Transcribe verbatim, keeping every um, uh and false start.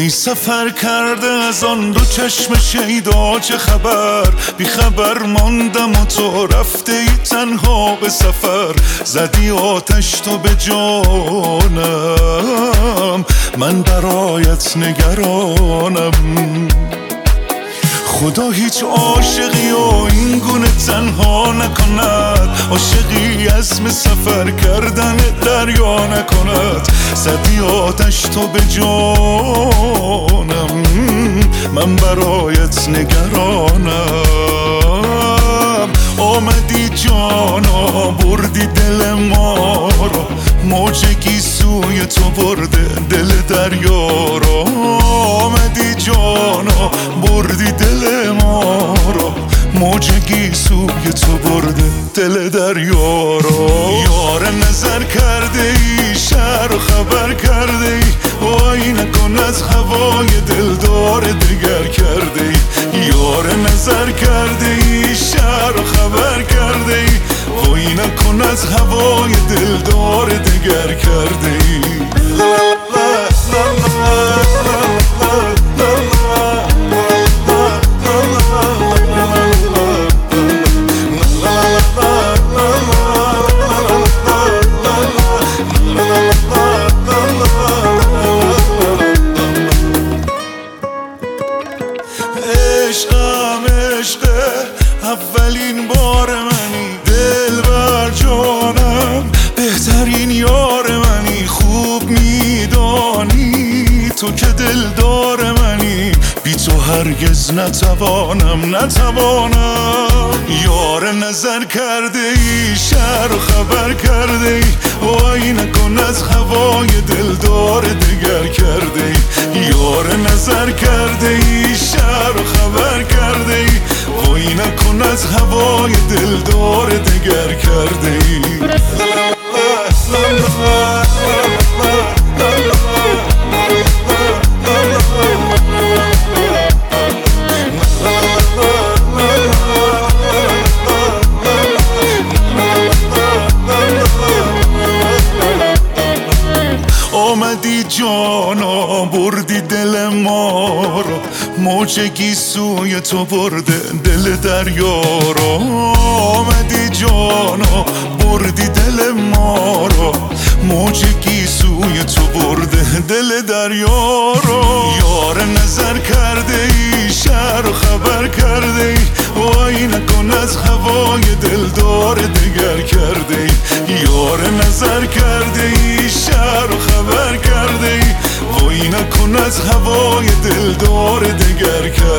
ای سفر کرده از آن دو چشم شیدا چه خبر؟ بی خبر ماندم و تو رفته ای تنها به سفر. زدی آتش تو به جانم، من برایت نگرانم. خدا هیچ عاشقی و این گونه تنها نکند، عاشقی عزم سفر کردن دریا نکند. زدی آتش تو به جانم، من برایت نگرانم. آمدی جانا بردی دل ما را، موج گیسوی تو برده دل دریا را. آمدی جانا بردی دل ما را، موج گیسوی تو برده دل دریا را. یار نظر کرده ای، شهر و خبر کرده ای، وای نکن از هوای دلدار دگر کرده ای. یار نظر کرده ای، شهر و خبر کرده ای، وای نکن از هوای دلدار دگر کرده ای. عشقم عشقه اولین بار منی، دل بر جانم بهترین یار منی. خوب میدانی تو که دلدار منی، بی تو هرگز نتوانم نتوانم. یار نظر کرده ای، شهر و خبر کرده ای، وای نکن از هوای دلدار دگر کرده ای. یار نظر کرده ای، شهر و خبر کرده ای، وای نکن از هوای دلدار دگر کرده ای. آمدی جانا بردی دل ما را، موج گیسوی تو برده دل دریا را. آمدی جانا بردی دل ما را، موج گیسوی تو برده دل دریا را. یار نظر کرده ای، شهر و خبر کرده ای، وای نکن از هوای دلدار دگر کرده ای. یار نظر کرده ای، شهر و خبر کرده ای، وای نکن از هوای دلدار دگر کرده ای.